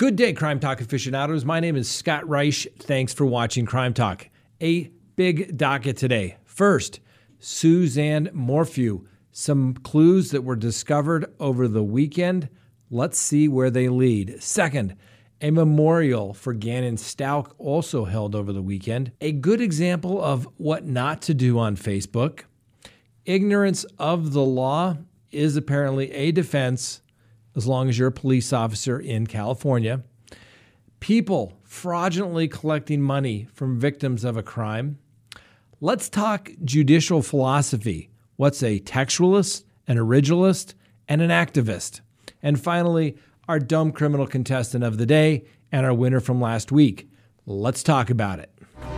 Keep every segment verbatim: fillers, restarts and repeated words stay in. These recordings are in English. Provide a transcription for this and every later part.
Good day, Crime Talk aficionados. My name is Scott Reich. Thanks for watching Crime Talk. A big docket today. First, Suzanne Morphew. Some clues that were discovered over the weekend. Let's see where they lead. Second, a memorial for Gannon Stauch also held over the weekend. A good example of what not to do on Facebook. Ignorance of the law is apparently a defense as long as you're a police officer in California. People fraudulently collecting money from victims of a crime. Let's talk judicial philosophy. What's a textualist, an originalist, and an activist? And finally, our dumb criminal contestant of the day and our winner from last week. Let's talk about it.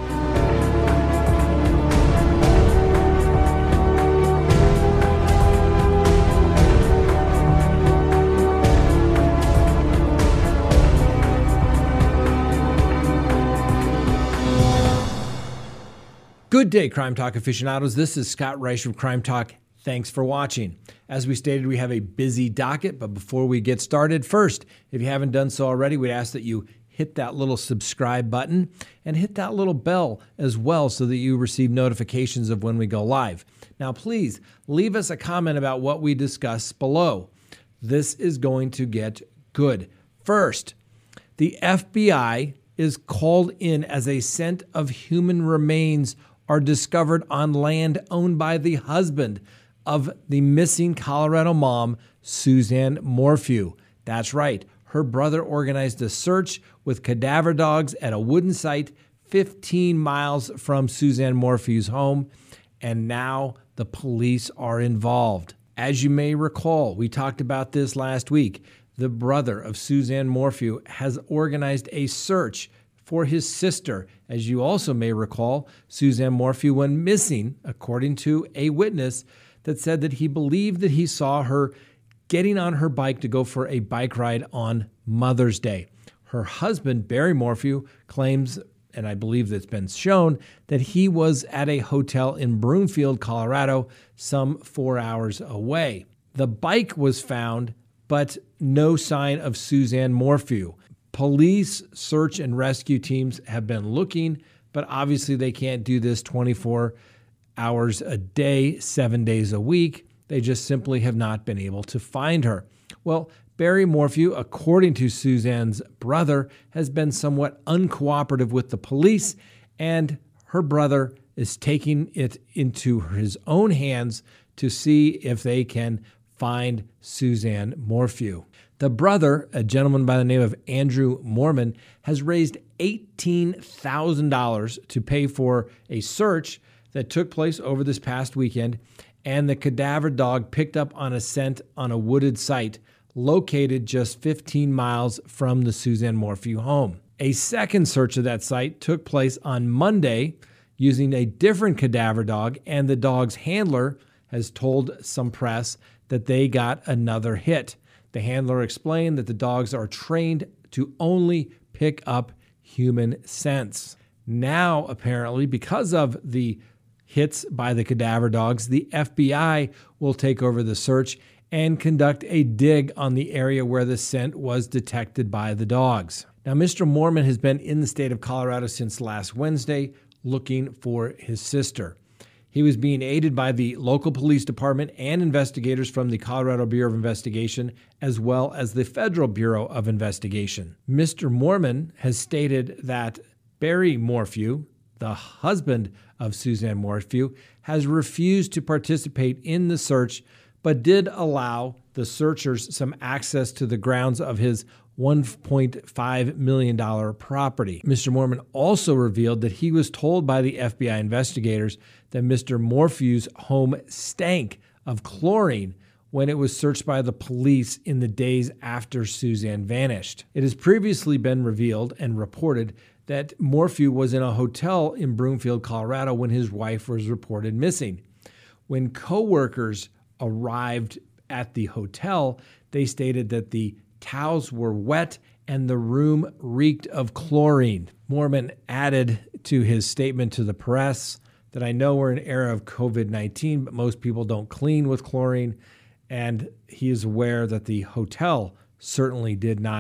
Good day, Crime Talk aficionados. This is Scott Reich from Crime Talk. Thanks for watching. As we stated, we have a busy docket, but before we get started, first, if you haven't done so already, we'd ask that you hit that little subscribe button and hit that little bell as well so that you receive notifications of when we go live. Now, please leave us a comment about what we discuss below. This is going to get good. First, the F B I is called in as a scent of human remains are discovered on land owned by the husband of the missing Colorado mom, Suzanne Morphew. That's right. Her brother organized a search with cadaver dogs at a wooden site fifteen miles from Suzanne Morphew's home, and now the police are involved. As you may recall, we talked about this last week. The brother of Suzanne Morphew has organized a search for his sister. As you also may recall, Suzanne Morphew went missing, according to a witness that said that he believed that he saw her getting on her bike to go for a bike ride on Mother's Day. Her husband, Barry Morphew, claims, and I believe that's been shown, that he was at a hotel in Broomfield, Colorado, some four hours away. The bike was found, but no sign of Suzanne Morphew. Police search and rescue teams have been looking, but obviously they can't do this twenty-four hours a day, seven days a week. They just simply have not been able to find her. Well, Barry Morphew, according to Suzanne's brother, has been somewhat uncooperative with the police, and her brother is taking it into his own hands to see if they can find Suzanne Morphew. The brother, a gentleman by the name of Andrew Mormon, has raised eighteen thousand dollars to pay for a search that took place over this past weekend, and the cadaver dog picked up on a scent on a wooded site located just fifteen miles from the Suzanne Morphew home. A second search of that site took place on Monday using a different cadaver dog, and the dog's handler has told some press that they got another hit. The handler explained that the dogs are trained to only pick up human scents. Now, apparently, because of the hits by the cadaver dogs, the F B I will take over the search and conduct a dig on the area where the scent was detected by the dogs. Now, Mister Mormon has been in the state of Colorado since last Wednesday looking for his sister. He was being aided by the local police department and investigators from the Colorado Bureau of Investigation, as well as the Federal Bureau of Investigation. Mister Mormon has stated that Barry Morphew, the husband of Suzanne Morphew, has refused to participate in the search, but did allow the searchers some access to the grounds of his one point five million dollars property. Mister Mormon also revealed that he was told by the F B I investigators that Mister Morphew's home stank of chlorine when it was searched by the police in the days after Suzanne vanished. It has previously been revealed and reported that Morphew was in a hotel in Broomfield, Colorado when his wife was reported missing. When coworkers arrived at the hotel, they stated that the towels were wet and the room reeked of chlorine. Mormon added to his statement to the press that I know we're in an era of covid nineteen, but most people don't clean with chlorine, and he is aware that the hotel certainly did not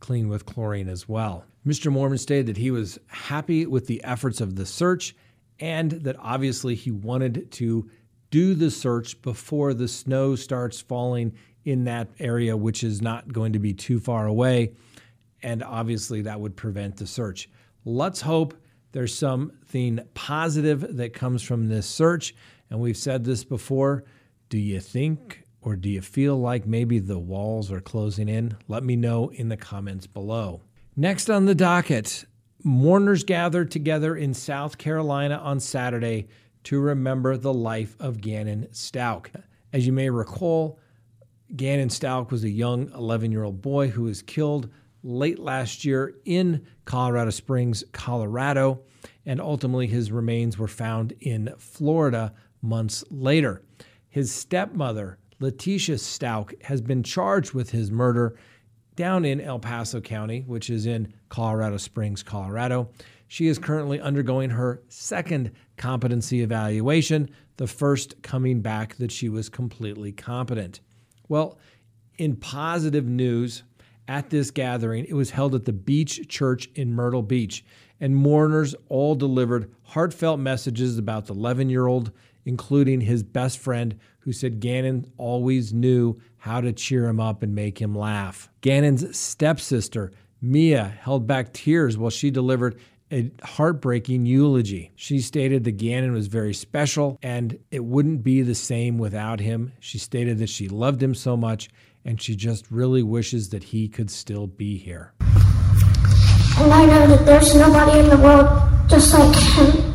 clean with chlorine as well. Mister Mormon stated that he was happy with the efforts of the search and that obviously he wanted to do the search before the snow starts falling in that area, which is not going to be too far away. And obviously that would prevent the search. Let's hope there's something positive that comes from this search. And we've said this before. Do you think or do you feel like maybe the walls are closing in? Let me know in the comments below. Next on the docket, mourners gathered together in South Carolina on Saturday to remember the life of Gannon Stauch. As you may recall, Gannon Stauch was a young eleven-year-old boy who was killed late last year in Colorado Springs, Colorado, and ultimately his remains were found in Florida months later. His stepmother, Letitia Stauch, has been charged with his murder down in El Paso County, which is in Colorado Springs, Colorado. She is currently undergoing her second competency evaluation, the first coming back that she was completely competent. Well, in positive news, at this gathering, it was held at the Beach Church in Myrtle Beach, and mourners all delivered heartfelt messages about the eleven-year-old, including his best friend, who said Gannon always knew how to cheer him up and make him laugh. Gannon's stepsister, Mia, held back tears while she delivered a heartbreaking eulogy. She stated that Gannon was very special and it wouldn't be the same without him. She stated that she loved him so much and she just really wishes that he could still be here. And I know that there's nobody in the world just like him.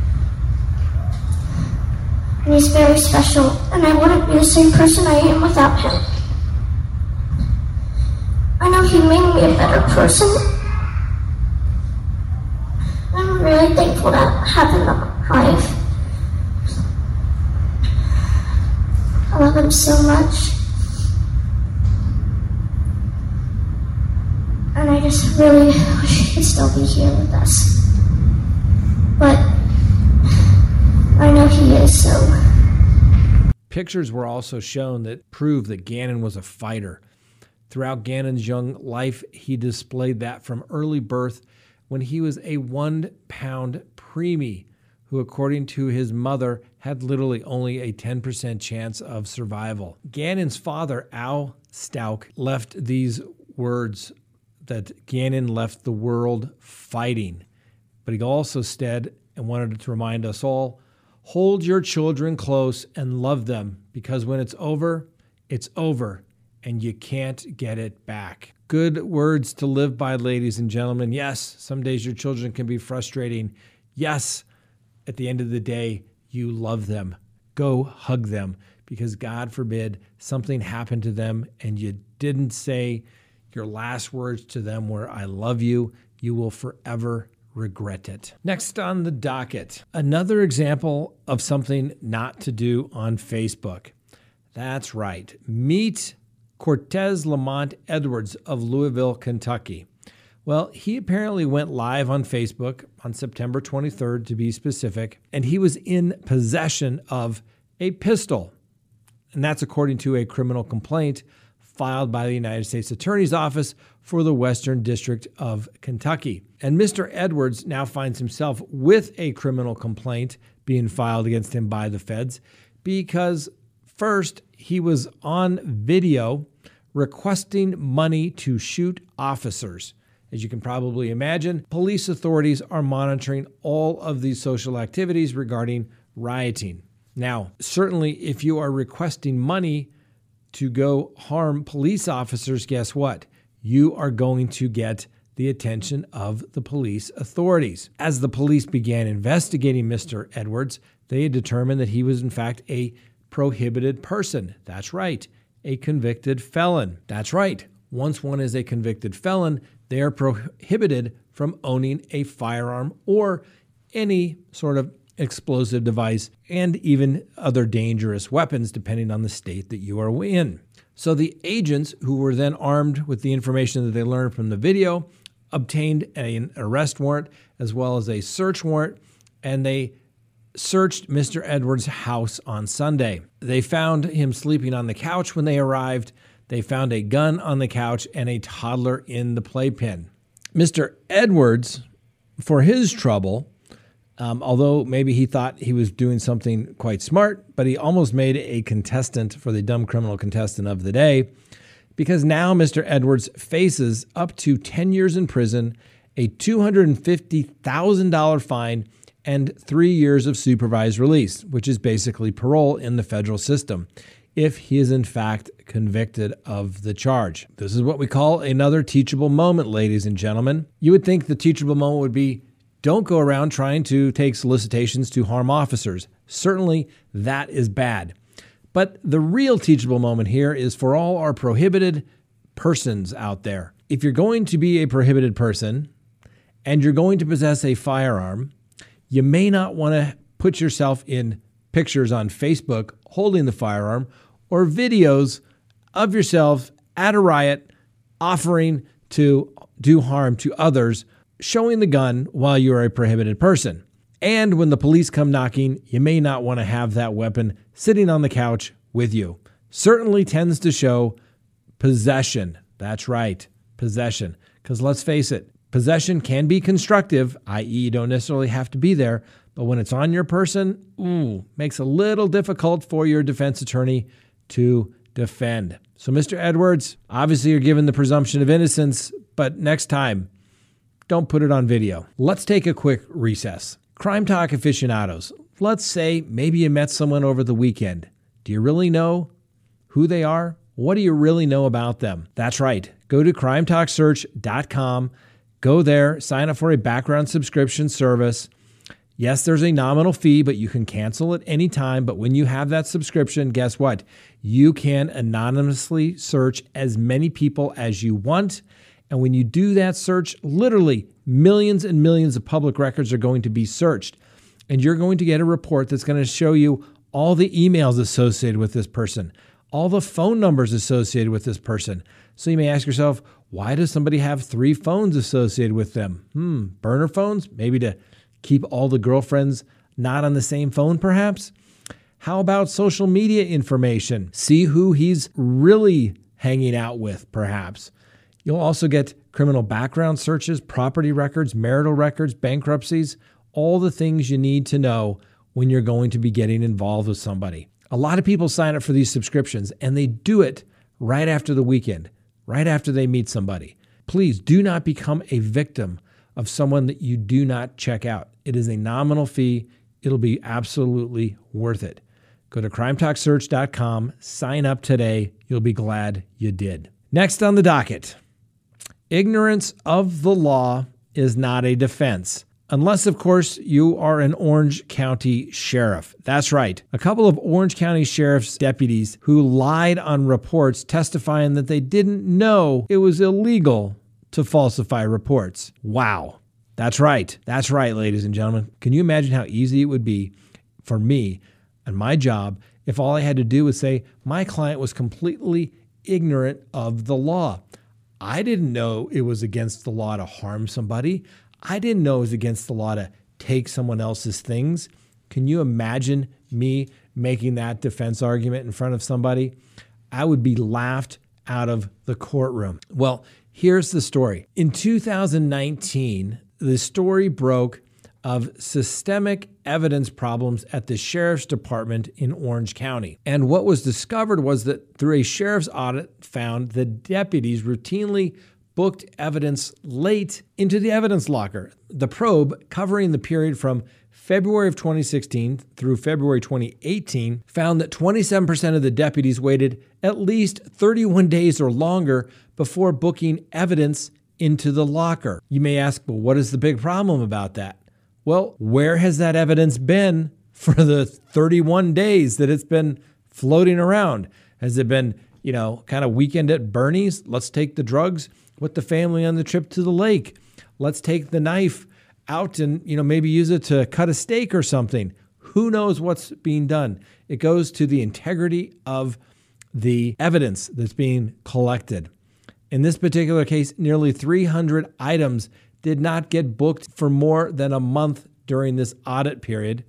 And he's very special, and I wouldn't be the same person I am without him. I know he made me a better person. I'm really thankful to have him in my life. I love him so much. And I just really wish he could still be here with us. But I know he is, so. Pictures were also shown that prove that Gannon was a fighter. Throughout Gannon's young life, he displayed that from early birth when he was a one-pound preemie who, according to his mother, had literally only a ten percent chance of survival. Gannon's father, Al Stauch, left these words that Gannon left the world fighting. But he also said, and wanted to remind us all, hold your children close and love them, because when it's over, it's over, and you can't get it back. Good words to live by, ladies and gentlemen. Yes, some days your children can be frustrating. Yes, at the end of the day, you love them. Go hug them, because God forbid something happened to them and you didn't say your last words to them were, I love you. You will forever regret it. Next on the docket, another example of something not to do on Facebook. That's right. Meet Cortez Lamont Edwards of Louisville, Kentucky. Well, he apparently went live on Facebook on September twenty-third, to be specific, and he was in possession of a pistol. And that's according to a criminal complaint filed by the United States Attorney's Office for the Western District of Kentucky. And Mister Edwards now finds himself with a criminal complaint being filed against him by the feds because, first, he was on video requesting money to shoot officers. As you can probably imagine, police authorities are monitoring all of these social activities regarding rioting. Now, certainly if you are requesting money to go harm police officers, guess what? You are going to get the attention of the police authorities. As the police began investigating Mister Edwards, they had determined that he was in fact a prohibited person. That's right, a convicted felon. That's right. Once one is a convicted felon, they are prohibited from owning a firearm or any sort of explosive device and even other dangerous weapons, depending on the state that you are in. So the agents, who were then armed with the information that they learned from the video, obtained an arrest warrant as well as a search warrant, and they searched Mister Edwards' house on Sunday. They found him sleeping on the couch when they arrived. They found a gun on the couch and a toddler in the playpen. Mister Edwards, for his trouble, um, although maybe he thought he was doing something quite smart, but he almost made a contestant for the dumb criminal contestant of the day, because now Mister Edwards faces up to ten years in prison, a two hundred fifty thousand dollars fine, and three years of supervised release, which is basically parole in the federal system, if he is in fact convicted of the charge. This is what we call another teachable moment, ladies and gentlemen. You would think the teachable moment would be, don't go around trying to take solicitations to harm officers. Certainly that is bad. But the real teachable moment here is for all our prohibited persons out there. If you're going to be a prohibited person and you're going to possess a firearm, you may not want to put yourself in pictures on Facebook holding the firearm or videos of yourself at a riot offering to do harm to others, showing the gun while you are a prohibited person. And when the police come knocking, you may not want to have that weapon sitting on the couch with you. Certainly tends to show possession. That's right, possession. Because let's face it, possession can be constructive, that is you don't necessarily have to be there, but when it's on your person, ooh, makes it a little difficult for your defense attorney to defend. So Mister Edwards, obviously you're given the presumption of innocence, but next time, don't put it on video. Let's take a quick recess. Crime Talk aficionados, let's say maybe you met someone over the weekend. Do you really know who they are? What do you really know about them? That's right. Go to crime talk search dot com. Go there, sign up for a background subscription service. Yes, there's a nominal fee, but you can cancel at any time. But when you have that subscription, guess what? You can anonymously search as many people as you want. And when you do that search, literally millions and millions of public records are going to be searched. And you're going to get a report that's going to show you all the emails associated with this person, all the phone numbers associated with this person. So you may ask yourself, why does somebody have three phones associated with them? Hmm, burner phones? Maybe to keep all the girlfriends not on the same phone, perhaps? How about social media information? See who he's really hanging out with, perhaps. You'll also get criminal background searches, property records, marital records, bankruptcies, all the things you need to know when you're going to be getting involved with somebody. A lot of people sign up for these subscriptions and they do it right after the weekend, right after they meet somebody. Please do not become a victim of someone that you do not check out. It is a nominal fee. It'll be absolutely worth it. Go to crime talk search dot com, sign up today. You'll be glad you did. Next on the docket, ignorance of the law is not a defense. Unless, of course, you are an Orange County sheriff. That's right. A couple of Orange County sheriff's deputies who lied on reports testifying that they didn't know it was illegal to falsify reports. Wow. That's right. That's right, ladies and gentlemen. Can you imagine how easy it would be for me and my job if all I had to do was say, my client was completely ignorant of the law. I didn't know it was against the law to harm somebody. I didn't know it was against the law to take someone else's things. Can you imagine me making that defense argument in front of somebody? I would be laughed out of the courtroom. Well, here's the story. In two thousand nineteen, the story broke of systemic evidence problems at the sheriff's department in Orange County. And what was discovered was that through a sheriff's audit found that deputies routinely booked evidence late into the evidence locker. The probe, covering the period from February of twenty sixteen through February twenty eighteen, found that twenty-seven percent of the deputies waited at least thirty-one days or longer before booking evidence into the locker. You may ask, well, what is the big problem about that? Well, where has that evidence been for the thirty-one days that it's been floating around? Has it been, you know, kind of weekend at Bernie's? Let's take the drugs with the family on the trip to the lake. Let's take the knife out and, you know, maybe use it to cut a steak or something. Who knows what's being done? It goes to the integrity of the evidence that's being collected. In this particular case, nearly three hundred items did not get booked for more than a month during this audit period.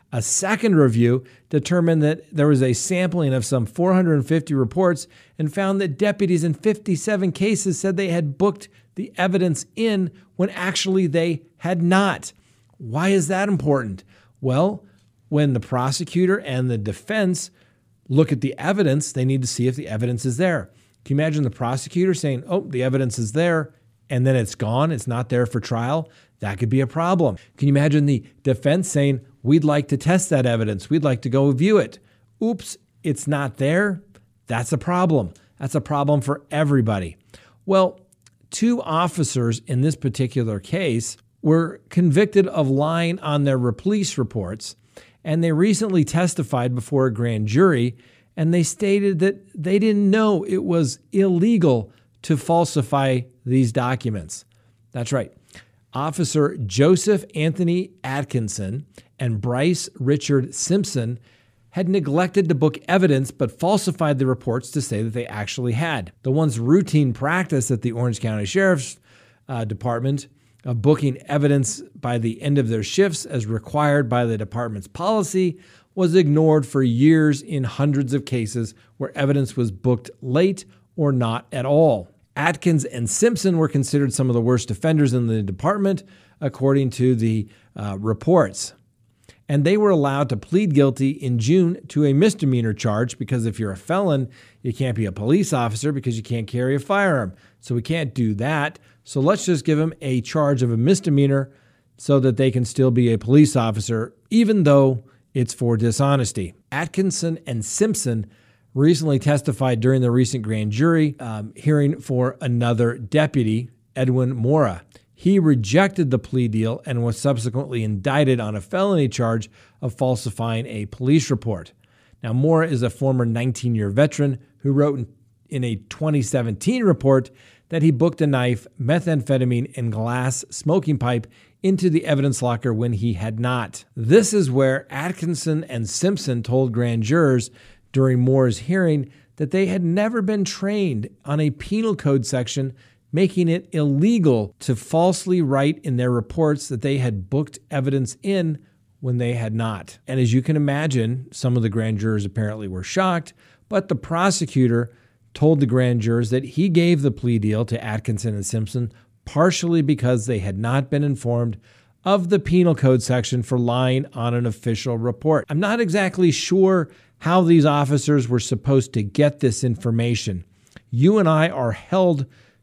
A second review determined that there was a sampling of some four hundred fifty reports and found that deputies in fifty-seven cases said they had booked the evidence in when actually they had not. Why is that important? Well, when the prosecutor and the defense look at the evidence, they need to see if the evidence is there. Can you imagine the prosecutor saying, oh, the evidence is there, and then it's gone, it's not there for trial? That could be a problem. Can you imagine the defense saying, we'd like to test that evidence, we'd like to go view it. Oops, it's not there? That's a problem. That's a problem for everybody. Well, two officers in this particular case were convicted of lying on their police reports, and they recently testified before a grand jury, and they stated that they didn't know it was illegal to falsify these documents. That's right. Officer Joseph Anthony Atkinson and Bryce Richard Simpson had neglected to book evidence but falsified the reports to say that they actually had. The once routine practice at the Orange County Sheriff's uh, Department of booking evidence by the end of their shifts as required by the department's policy was ignored for years in hundreds of cases where evidence was booked late or not at all. Atkins and Simpson were considered some of the worst offenders in the department, according to the uh, reports. And they were allowed to plead guilty in June to a misdemeanor charge because if you're a felon, you can't be a police officer because you can't carry a firearm. So we can't do that. So let's just give them a charge of a misdemeanor so that they can still be a police officer, even though it's for dishonesty. Atkinson and Simpson recently testified during the recent grand jury um, hearing for another deputy, Edwin Mora. He rejected the plea deal and was subsequently indicted on a felony charge of falsifying a police report. Now, Mora is a former nineteen-year veteran who wrote in, in a twenty seventeen report that he booked a knife, methamphetamine, and glass smoking pipe into the evidence locker when he had not. This is where Atkinson and Simpson told grand jurors during Mora's hearing that they had never been trained on a penal code section making it illegal to falsely write in their reports that they had booked evidence in when they had not. And as you can imagine, some of the grand jurors apparently were shocked, but the prosecutor told the grand jurors that he gave the plea deal to Atkinson and Simpson partially because they had not been informed of the penal code section for lying on an official report. I'm not exactly sure how these officers were supposed to get this information. You and I are held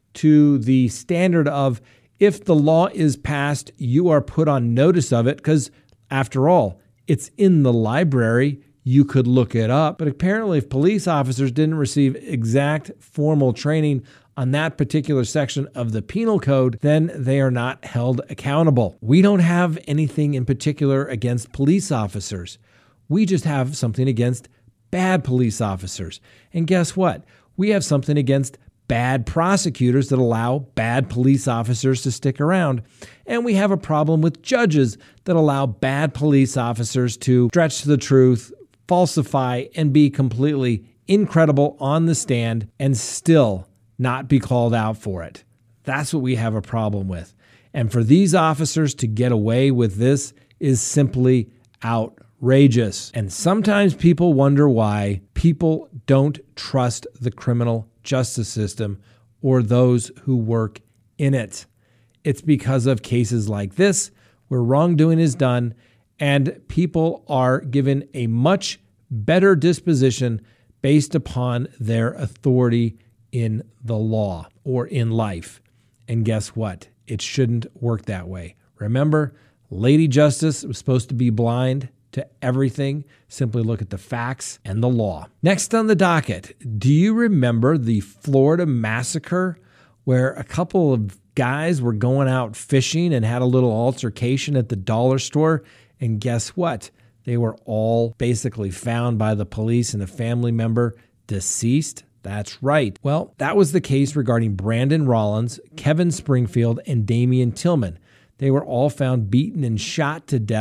to the standard of if the law is passed, you are put on notice of it because, after all, it's in the library. You could look it up. But apparently, if police officers didn't receive exact formal training on that particular section of the penal code, then they are not held accountable. We don't have anything in particular against police officers. We just have something against bad police officers. And guess what? We have something against bad prosecutors that allow bad police officers to stick around. And we have a problem with judges that allow bad police officers to stretch the truth, falsify, and be completely incredible on the stand and still not be called out for it. That's what we have a problem with. And for these officers to get away with this is simply outrageous. And sometimes people wonder why people don't trust the criminal justice system or those who work in it. It's because of cases like this where wrongdoing is done and people are given a much better disposition based upon their authority in the law or in life. And guess what? It shouldn't work that way. Remember, Lady Justice was supposed to be blind to everything. Simply look at the facts and the law. Next on the docket, do you remember the Florida massacre where a couple of guys were going out fishing and had a little altercation at the dollar store? And guess what? They were all basically found by the police and a family member deceased. That's right. Well, that was the case regarding Brandon Rollins, Kevin Springfield, and Damian Tillman. They were all found beaten and shot to death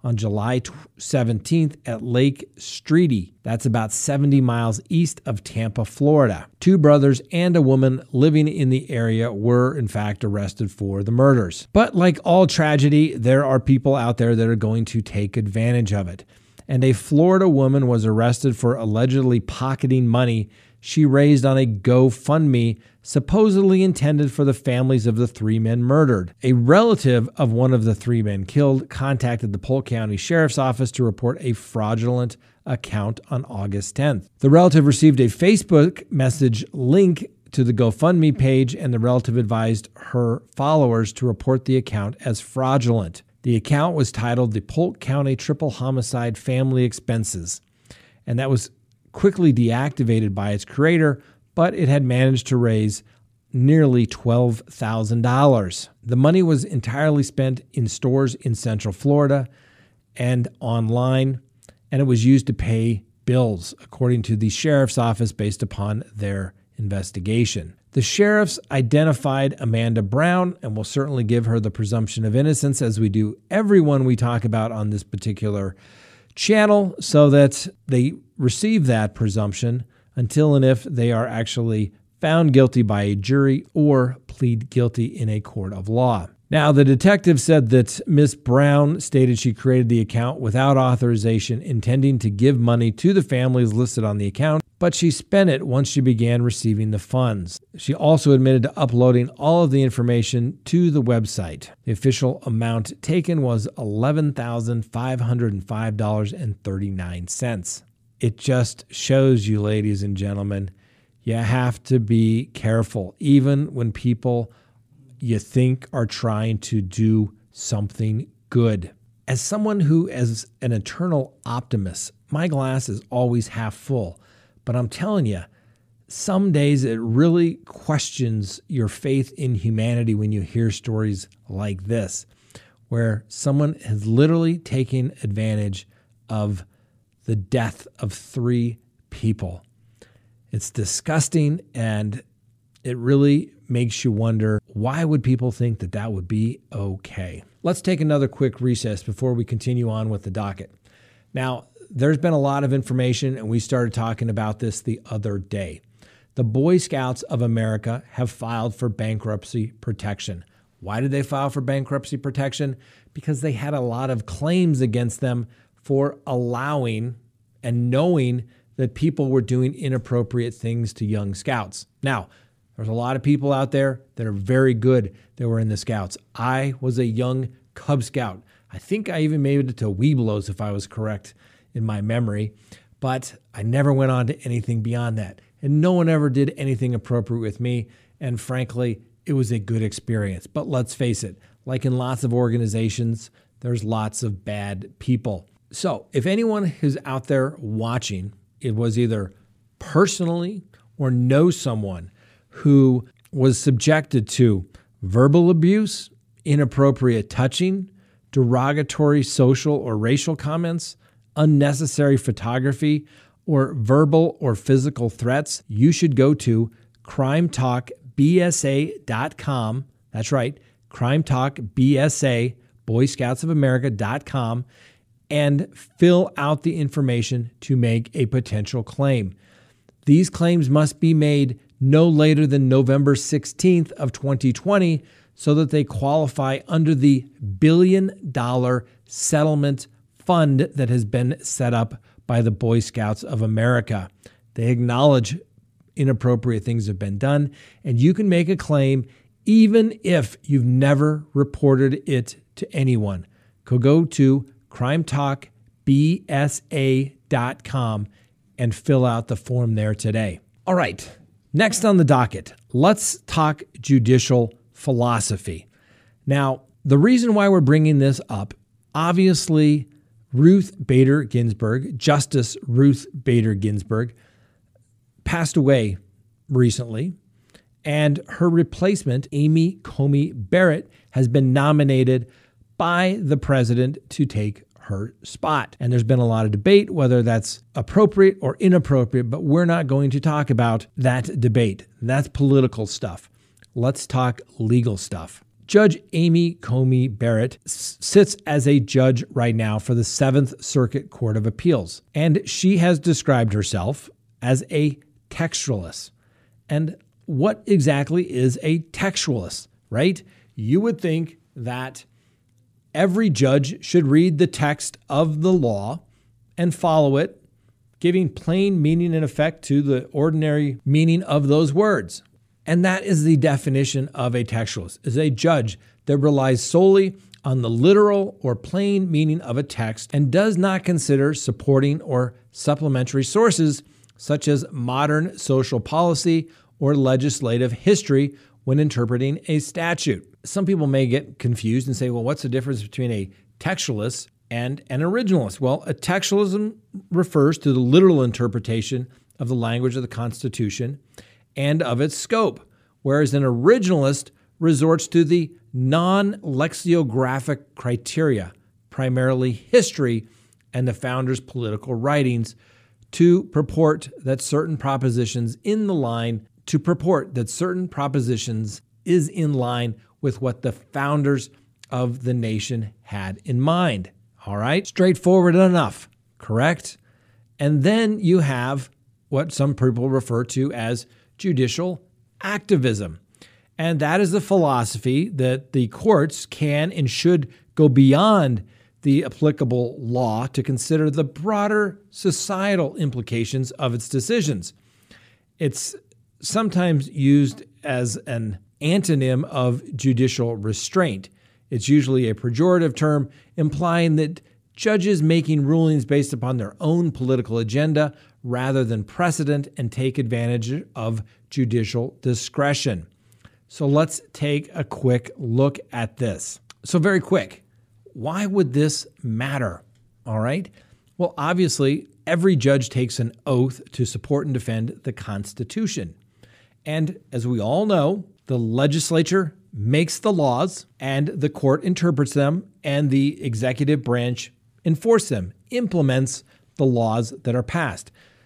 on July seventeenth at Lake Streety. That's about seventy miles east of Tampa, Florida. Two brothers and a woman living in the area were, in fact, arrested for the murders. But like all tragedy, there are people out there that are going to take advantage of it. And a Florida woman was arrested for allegedly pocketing money she raised on a GoFundMe supposedly intended for the families of the three men murdered. A relative of one of the three men killed contacted the Polk County Sheriff's Office to report a fraudulent account on August tenth. The relative received a Facebook message link to the GoFundMe page, and the relative advised her followers to report the account as fraudulent. The account was titled the Polk County Triple Homicide Family Expenses, and that was quickly deactivated by its creator, but it had managed to raise nearly twelve thousand dollars. The money was entirely spent in stores in Central Florida and online, and it was used to pay bills, according to the sheriff's office, based upon their investigation. The sheriffs identified Amanda Brown, and will certainly give her the presumption of innocence, as we do everyone we talk about on this particular channel, so that they receive that presumption until and if they are actually found guilty by a jury or plead guilty in a court of law. Now, the detective said that Miss Brown stated she created the account without authorization, intending to give money to the families listed on the account, but she spent it once she began receiving the funds. She also admitted to uploading all of the information to the website. The official amount taken was eleven thousand five hundred five dollars and thirty-nine cents. It just shows you, ladies and gentlemen, you have to be careful, even when people you think are trying to do something good. As someone who is an eternal optimist, my glass is always half full. But I'm telling you, some days it really questions your faith in humanity when you hear stories like this, where someone has literally taken advantage of the death of three people. It's disgusting, and it really makes you wonder, why would people think that that would be okay? Let's take another quick recess before we continue on with the docket. Now, there's been a lot of information, and we started talking about this the other day. The Boy Scouts of America have filed for bankruptcy protection. Why did they file for bankruptcy protection? Because they had a lot of claims against them for allowing and knowing that people were doing inappropriate things to young scouts. Now, there's a lot of people out there that are very good that were in the Scouts. I was a young Cub Scout. I think I even made it to Webelos, if I was correct in my memory, but I never went on to anything beyond that. And no one ever did anything appropriate with me, and frankly, it was a good experience. But let's face it, like in lots of organizations, there's lots of bad people. So if anyone who's out there watching, it was either personally or knows someone who was subjected to verbal abuse, inappropriate touching, derogatory social or racial comments, unnecessary photography, or verbal or physical threats, you should go to crime talk b s a dot com. That's right, crime talk b s a, Boy Scouts of America dot com, and fill out the information to make a potential claim. These claims must be made no later than November sixteenth of twenty twenty, so that they qualify under the billion dollar settlement fund that has been set up by the Boy Scouts of America. They acknowledge inappropriate things have been done, and you can make a claim even if you've never reported it to anyone. Go to crime talk b s a dot com and fill out the form there today. All right. Next on the docket, let's talk judicial philosophy. Now, the reason why we're bringing this up, obviously, Ruth Bader Ginsburg, Justice Ruth Bader Ginsburg, passed away recently, and her replacement, Amy Coney Barrett, has been nominated by the president to take her spot. And there's been a lot of debate whether that's appropriate or inappropriate, but we're not going to talk about that debate. That's political stuff. Let's talk legal stuff. Judge Amy Coney Barrett s- sits as a judge right now for the Seventh Circuit Court of Appeals, and she has described herself as a textualist. And what exactly is a textualist, right? You would think that every judge should read the text of the law and follow it, giving plain meaning and effect to the ordinary meaning of those words. And that is the definition of a textualist, is a judge that relies solely on the literal or plain meaning of a text and does not consider supporting or supplementary sources such as modern social policy or legislative history when interpreting a statute. Some people may get confused and say, well, what's the difference between a textualist and an originalist? Well, a textualism refers to the literal interpretation of the language of the Constitution and of its scope, whereas an originalist resorts to the non-lexicographic criteria, primarily history and the founders' political writings, to purport that certain propositions in the line, to purport that certain propositions is in line with what the founders of the nation had in mind. All right, straightforward enough, correct? And then you have what some people refer to as judicial activism. And that is the philosophy that the courts can and should go beyond the applicable law to consider the broader societal implications of its decisions. It's sometimes used as an antonym of judicial restraint. It's usually a pejorative term implying that judges making rulings based upon their own political agenda rather than precedent and take advantage of judicial discretion. So let's take a quick look at this. So very quick, why would this matter? All right. Well, obviously, every judge takes an oath to support and defend the Constitution. And as we all know, the legislature makes the laws and the court interprets them and the executive branch enforces them, implements the laws that are passed.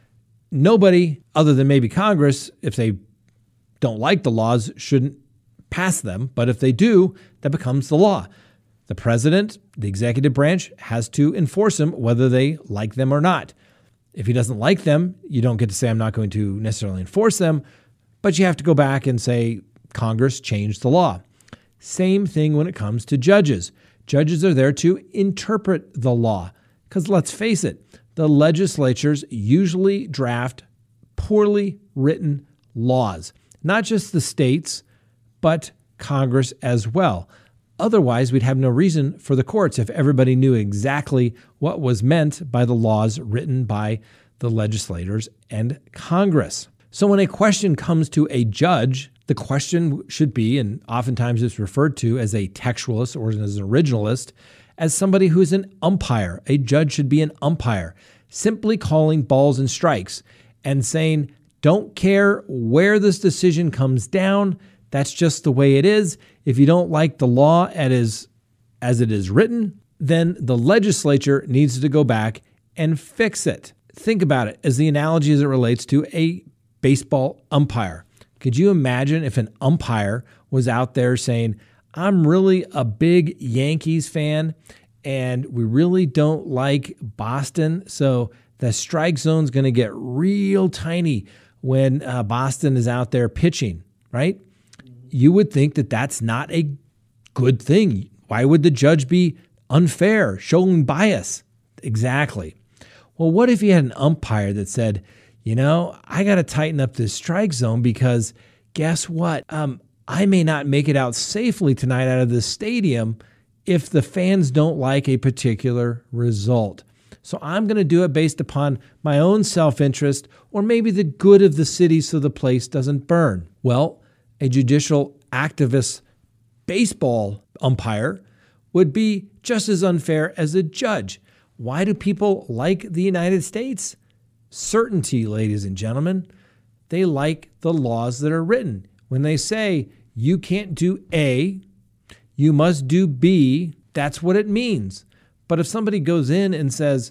Nobody other than maybe Congress, if they don't like the laws, shouldn't pass them. But if they do, that becomes the law. The president, the executive branch, has to enforce them whether they like them or not. If he doesn't like them, you don't get to say, I'm not going to necessarily enforce them, but you have to go back and say, Congress changed the law. Same thing when it comes to judges. Judges are there to interpret the law. Because let's face it, the legislatures usually draft poorly written laws. Not just the states, but Congress as well. Otherwise, we'd have no reason for the courts if everybody knew exactly what was meant by the laws written by the legislators and Congress. So when a question comes to a judge, the question should be, and oftentimes it's referred to as a textualist or as an originalist, as somebody who is an umpire. A judge should be an umpire, simply calling balls and strikes and saying, don't care where this decision comes down. That's just the way it is. If you don't like the law as, as it is written, then the legislature needs to go back and fix it. Think about it as the analogy as it relates to a baseball umpire. Could you imagine if an umpire was out there saying, I'm really a big Yankees fan and we really don't like Boston, so the strike zone's going to get real tiny when uh, Boston is out there pitching, right? You would think that that's not a good thing. Why would the judge be unfair, showing bias? Exactly. Well, what if you had an umpire that said, you know, I got to tighten up this strike zone because guess what? Um, I may not make it out safely tonight out of the stadium if the fans don't like a particular result. So I'm going to do it based upon my own self-interest or maybe the good of the city so the place doesn't burn. Well, a judicial activist baseball umpire would be just as unfair as a judge. Why do people like the United States? Certainty, ladies and gentlemen. They like the laws that are written. When they say you can't do A, you must do B, that's what it means. But if somebody goes in and says,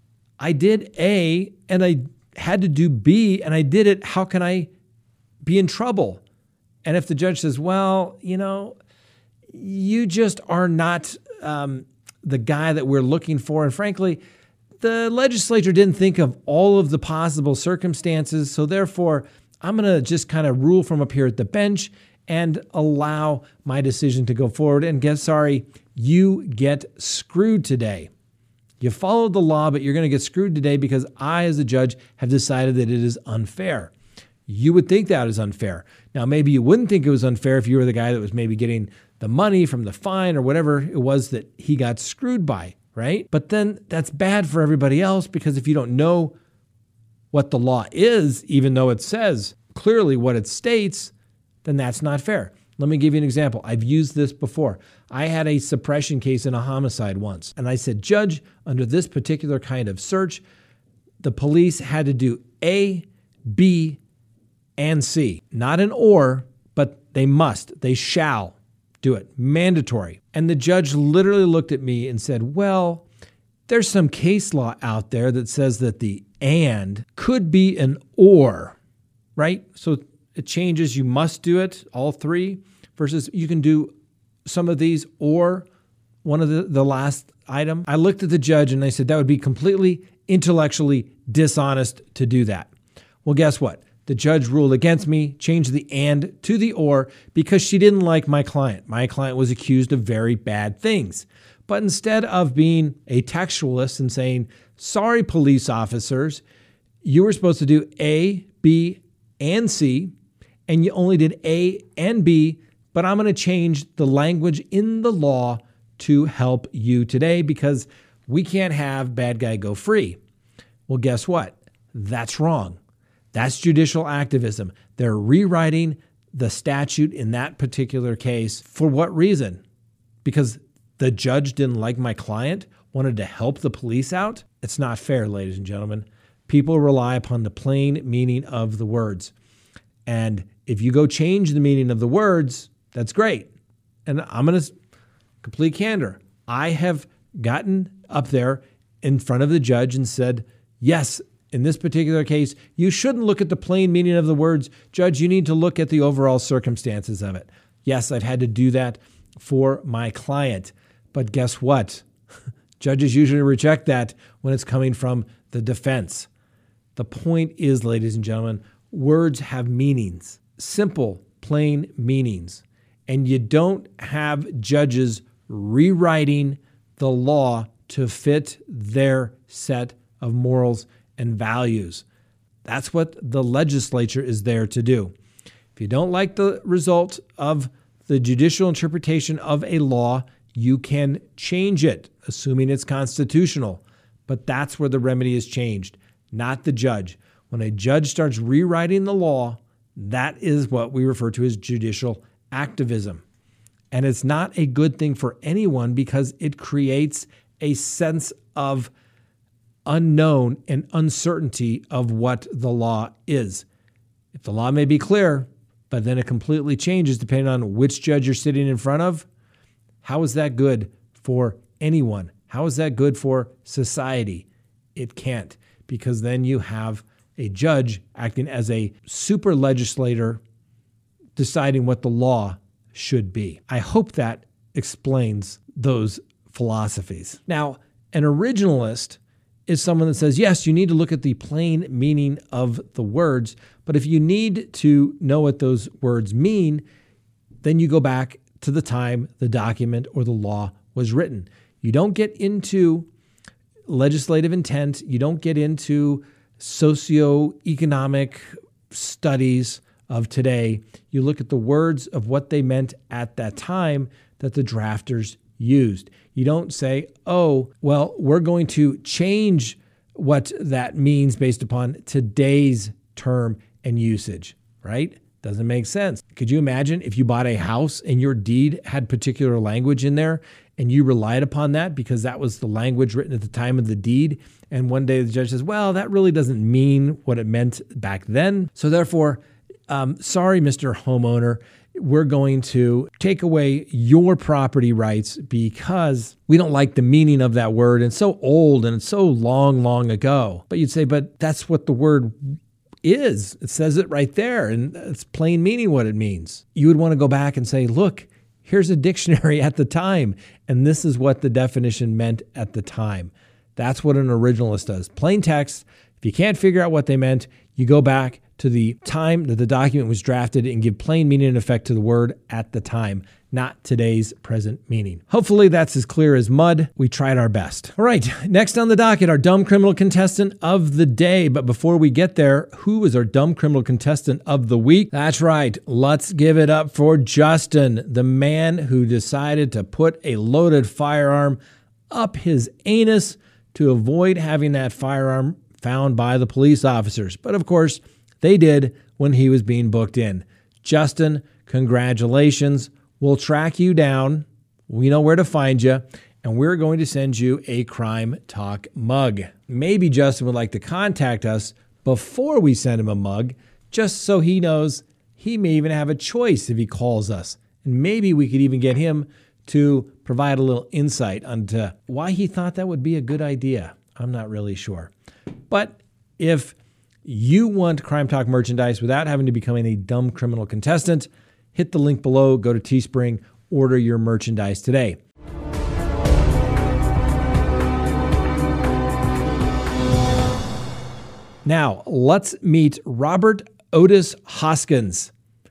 I did A and I had to do B and I did it, how can I be in trouble? And if the judge says, well, you know, you just are not um, the guy that we're looking for. And frankly, the legislature didn't think of all of the possible circumstances. So therefore, I'm going to just kind of rule from up here at the bench and allow my decision to go forward. And guess, sorry, you get screwed today. You followed the law, but you're going to get screwed today because I, as a judge, have decided that it is unfair. You would think that is unfair. Now, maybe you wouldn't think it was unfair if you were the guy that was maybe getting the money from the fine or whatever it was that he got screwed by, right? But then that's bad for everybody else, because if you don't know what the law is, even though it says clearly what it states, then that's not fair. Let me give you an example. I've used this before. I had a suppression case in a homicide once, and I said, Judge, under this particular kind of search, the police had to do A, B, and C. Not an or, but they must, they shall do it. Mandatory. And the judge literally looked at me and said, well, there's some case law out there that says that the and could be an or, right? So it changes, you must do it, all three, versus you can do some of these or one of the, the last item. I looked at the judge and I said, that would be completely intellectually dishonest to do that. Well, guess what? The judge ruled against me, changed the and to the or, because she didn't like my client. My client was accused of very bad things. But instead of being a textualist and saying, sorry, police officers, you were supposed to do A, B, and C, and you only did A and B, but I'm going to change the language in the law to help you today because we can't have bad guy go free. Well, guess what? That's wrong. That's judicial activism. They're rewriting the statute in that particular case. For what reason? Because the judge didn't like my client, wanted to help the police out? It's not fair, ladies and gentlemen. People rely upon the plain meaning of the words. And if you go change the meaning of the words, that's great. And I'm going to complete candor. I have gotten up there in front of the judge and said, yes, in this particular case, you shouldn't look at the plain meaning of the words. Judge, you need to look at the overall circumstances of it. Yes, I've had to do that for my client. But guess what? Judges usually reject that when it's coming from the defense. The point is, ladies and gentlemen, words have meanings, simple, plain meanings. And you don't have judges rewriting the law to fit their set of morals and values. That's what the legislature is there to do. If you don't like the result of the judicial interpretation of a law, you can change it, assuming it's constitutional. But that's where the remedy is changed, not the judge. When a judge starts rewriting the law, that is what we refer to as judicial activism. And it's not a good thing for anyone because it creates a sense of unknown and uncertainty of what the law is. If the law may be clear, but then it completely changes depending on which judge you're sitting in front of, how is that good for anyone? How is that good for society? It can't, because then you have a judge acting as a super legislator deciding what the law should be. I hope that explains those philosophies. Now, an originalist is someone that says, yes, you need to look at the plain meaning of the words, but if you need to know what those words mean, then you go back to the time the document or the law was written. You don't get into legislative intent. You don't get into socioeconomic studies of today. You look at the words of what they meant at that time that the drafters used. You don't say, oh, well, we're going to change what that means based upon today's term and usage, right? Doesn't make sense. Could you imagine if you bought a house and your deed had particular language in there and you relied upon that because that was the language written at the time of the deed, and one day the judge says, well, that really doesn't mean what it meant back then. So therefore, um, sorry, Mister Homeowner, we're going to take away your property rights because we don't like the meaning of that word. And it's so old and it's so long, long ago. But you'd say, but that's what the word is. It says it right there, and it's plain meaning what it means. You would want to go back and say, look, Here's a dictionary at the time, and this is what the definition meant at the time. That's what an originalist does. Plain text. If you can't figure out what they meant, you go back to the time that the document was drafted and give plain meaning and effect to the word at the time, not today's present meaning. Hopefully that's as clear as mud. We tried our best. All right, next on the docket, our dumb criminal contestant of the day. But before we get there, who is our dumb criminal contestant of the week? That's right. Let's give it up for Justin, the man who decided to put a loaded firearm up his anus to avoid having that firearm found by the police officers. But of course, they did when he was being booked in. Justin, congratulations. We'll track you down. We know where to find you, and we're going to send you a Crime Talk mug. Maybe Justin would like to contact us before we send him a mug, just so he knows he may even have a choice if he calls us. And maybe we could even get him to provide a little insight onto why he thought that would be a good idea. I'm not really sure. But if you want Crime Talk merchandise without having to become a dumb criminal contestant, hit the link below, go to Teespring, order your merchandise today. Now, let's meet Robert Otis Hoskins.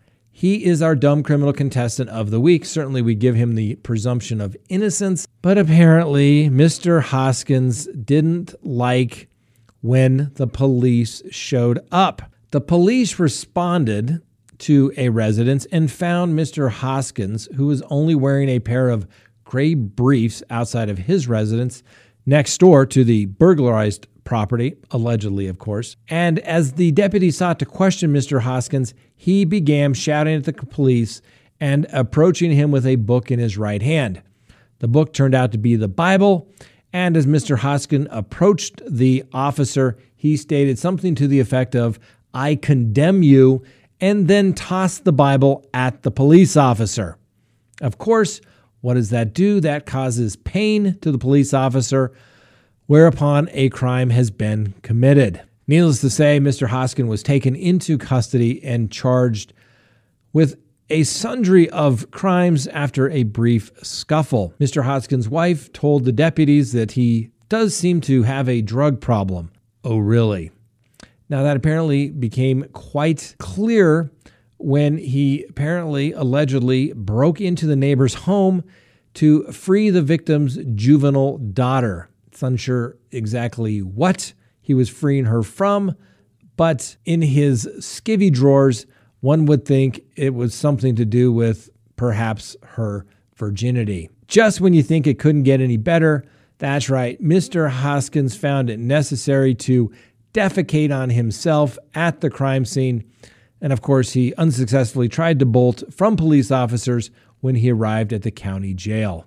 He is our dumb criminal contestant of the week. Certainly, we give him the presumption of innocence, but apparently Mister Hoskins didn't like when the police showed up. The police responded to a residence and found Mister Hoskins, who was only wearing a pair of gray briefs outside of his residence next door to the burglarized property, allegedly, of course. And as the deputy sought to question Mister Hoskins, he began shouting at the police and approaching him with a book in his right hand. The book turned out to be the Bible, and as Mister Hoskins approached the officer, he stated something to the effect of, "I condemn you," and then tossed the Bible at the police officer. Of course, what does that do? That causes pain to the police officer, whereupon a crime has been committed. Needless to say, Mister Hoskins was taken into custody and charged with a sundry of crimes after a brief scuffle. Mister Hoskins' wife told the deputies that he does seem to have a drug problem. Oh, really? Now, that apparently became quite clear when he apparently, allegedly, broke into the neighbor's home to free the victim's juvenile daughter. It's unsure exactly what he was freeing her from, but in his skivvy drawers, one would think it was something to do with perhaps her virginity. Just when you think it couldn't get any better, that's right, Mister Hoskins found it necessary to defecate on himself at the crime scene. And of course, he unsuccessfully tried to bolt from police officers when he arrived at the county jail.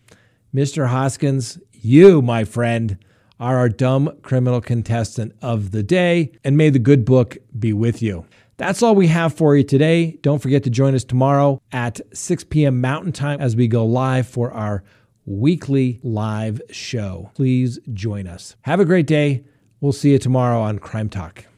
Mister Hoskins, you, my friend, are our dumb criminal contestant of the day, and may the good book be with you. That's all we have for you today. Don't forget to join us tomorrow at six p.m. Mountain Time as we go live for our weekly live show. Please join us. Have a great day. We'll see you tomorrow on Crime Talk.